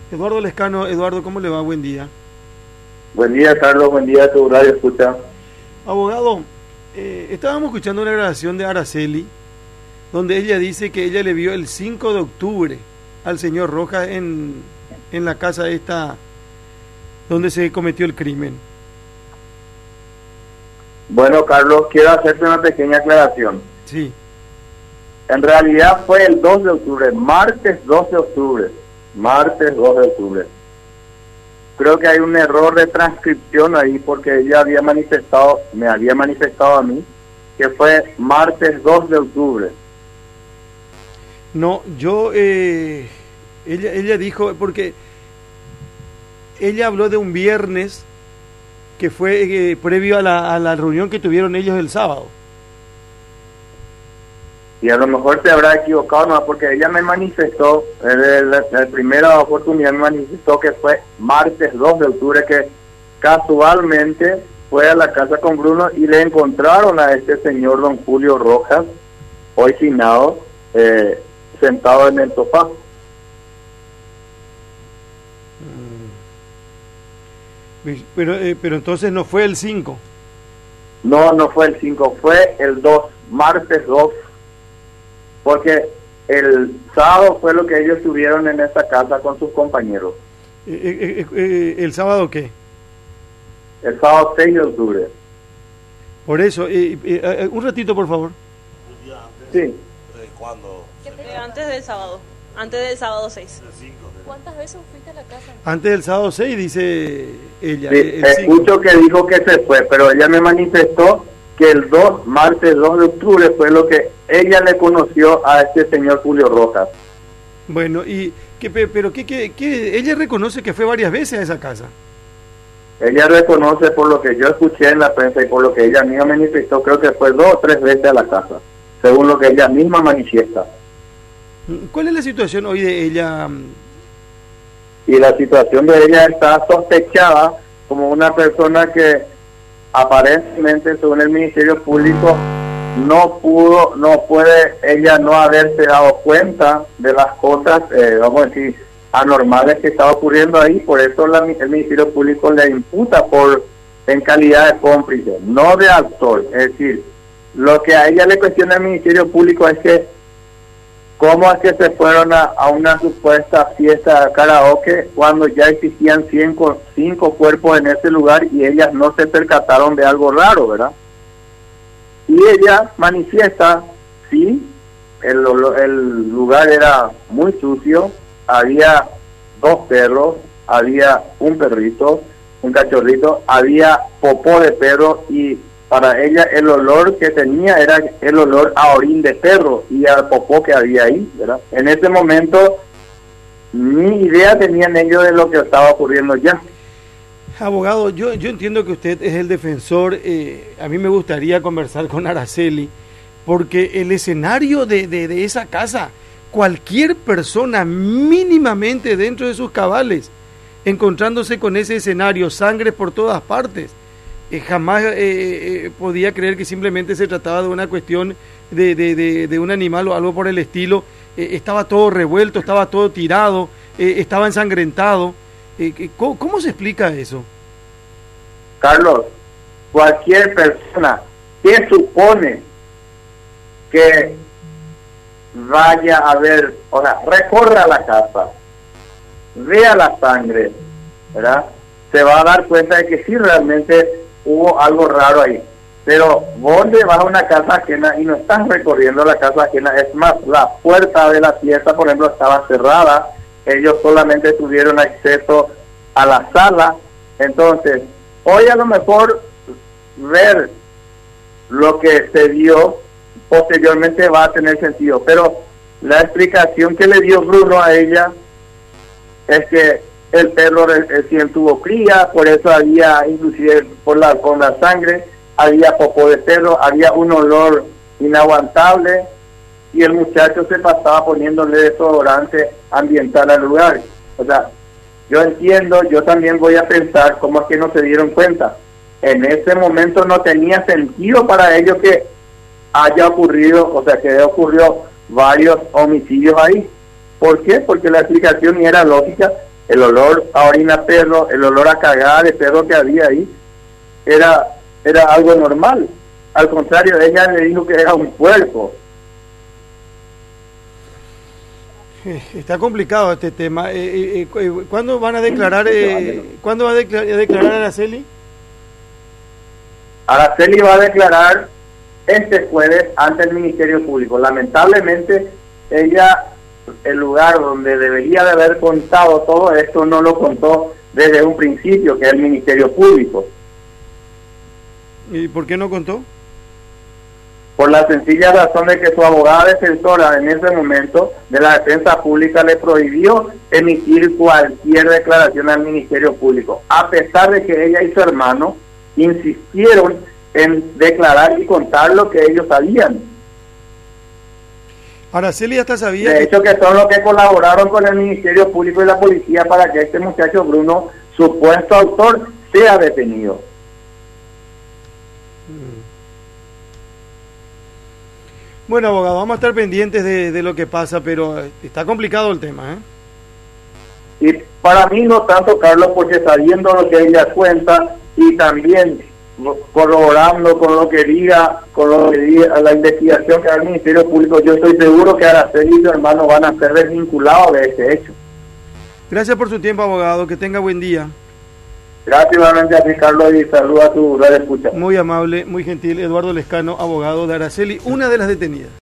Eduardo Lescano. Eduardo, ¿cómo le va? Buen día. Buen día, Carlos, buen día a tu radio escucha. Abogado, estábamos escuchando una grabación de Araceli, donde ella dice que ella le vio el 5 de octubre al señor Rojas en la casa esta donde se cometió el crimen. Bueno, Carlos, quiero hacerte una pequeña aclaración. Sí. En realidad fue el 2 de octubre, martes 2 de octubre. Martes 2 de octubre. Creo que hay un error de transcripción ahí porque ella me había manifestado a mí que fue martes 2 de octubre. No, ella dijo, porque ella habló de un viernes que fue previo a la reunión que tuvieron ellos el sábado. Y a lo mejor te habrá equivocado, no, porque ella me manifestó, la primera oportunidad me manifestó que fue martes 2 de octubre, que casualmente fue a la casa con Bruno y le encontraron a este señor don Julio Rojas, hoy finado, sentado en el sofá. Pero entonces no fue el 5. No, no fue el 5, fue el 2, martes 2. Porque el sábado fue lo que ellos tuvieron en esa casa con sus compañeros. ¿El sábado qué? El sábado 6 de octubre. Por eso, un ratito por favor. Sí. ¿Cuándo? Antes del sábado 6. ¿Cuántas veces fuiste a la casa? Antes del sábado 6, dice ella. Sí, escucho que dijo que se fue, pero ella me manifestó que el 2, martes 2 de octubre fue lo que ella le conoció a este señor Julio Rojas. Bueno, pero ella reconoce que fue varias veces a esa casa. Ella reconoce, por lo que yo escuché en la prensa y por lo que ella misma manifestó, creo que fue 2 o 3 veces a la casa, según lo que ella misma manifiesta. ¿Cuál es la situación hoy de ella? Y la situación de ella está sospechada como una persona que aparentemente, según el Ministerio Público, no puede ella no haberse dado cuenta de las cosas, vamos a decir, anormales que estaba ocurriendo ahí. Por eso el Ministerio Público le imputa en calidad de cómplice, no de actor. Es decir, lo que a ella le cuestiona el Ministerio Público es que cómo es que se fueron a una supuesta fiesta de karaoke cuando ya existían 5 cuerpos en ese lugar y ellas no se percataron de algo raro, ¿verdad? Y ella manifiesta, sí, el lugar era muy sucio, había 2 perros, había un perrito, un cachorrito, había popó de perro y para ella el olor que tenía era el olor a orín de perro y al popó que había ahí, ¿verdad? En ese momento ni idea tenían ellos de lo que estaba ocurriendo ya. Abogado, yo entiendo que usted es el defensor. A mí me gustaría conversar con Araceli, porque el escenario de esa casa, cualquier persona mínimamente dentro de sus cabales, encontrándose con ese escenario, sangre por todas partes, jamás podía creer que simplemente se trataba de una cuestión de un animal o algo por el estilo. Estaba todo revuelto, estaba todo tirado, estaba ensangrentado. ¿Cómo se explica eso? Carlos, cualquier persona que supone que vaya a ver, o sea, recorra la casa, vea la sangre, ¿verdad? Se va a dar cuenta de que sí, realmente hubo algo raro ahí. Pero vos te vas a una casa ajena y no estás recorriendo la casa ajena. Es más, la puerta de la fiesta, por ejemplo, estaba cerrada. Ellos solamente tuvieron acceso a la sala. Entonces, hoy a lo mejor ver lo que se dio posteriormente va a tener sentido. Pero la explicación que le dio Bruno a ella es que el perro recién tuvo cría, por eso había, inclusive con la sangre, había popó de perro, había un olor inaguantable y el muchacho se pasaba poniéndole desodorante ambiental al lugar. O sea, yo entiendo, yo también voy a pensar cómo es que no se dieron cuenta. En ese momento no tenía sentido para ellos que haya ocurrido, o sea, que ocurrió varios homicidios ahí. ¿Por qué? Porque la explicación era lógica. el olor a orina perro, el olor a cagada de perro que había ahí, era algo normal. Al contrario, ella le dijo que era un puerco. Está complicado este tema. ¿Cuándo van a declarar? ¿Cuándo va a declarar Araceli? Araceli va a declarar este jueves ante el Ministerio Público. Lamentablemente, ella, el lugar donde debería de haber contado todo esto, no lo contó desde un principio, que es el Ministerio Público. ¿Y por qué no contó? Por la sencilla razón de que su abogada defensora en ese momento de la defensa pública le prohibió emitir cualquier declaración al Ministerio Público, a pesar de que ella y su hermano insistieron en declarar y contar lo que ellos sabían. Araceli hasta sabía... De hecho, que son los que colaboraron con el Ministerio Público y la policía para que este muchacho Bruno, supuesto autor, sea detenido. Bueno, abogado, vamos a estar pendientes de lo que pasa, pero está complicado el tema, ¿eh? Y para mí no tanto, Carlos, porque sabiendo lo que ella cuenta y también corroborando con lo que diga la investigación que da el Ministerio Público, yo estoy seguro que Araceli y su hermano van a ser desvinculados de ese hecho. Gracias por su tiempo, abogado, que tenga buen día. Gracias igualmente a ti, Carlos, y saludos a tu radio escucha. Muy amable, muy gentil, Eduardo Lescano, abogado de Araceli, una de las detenidas.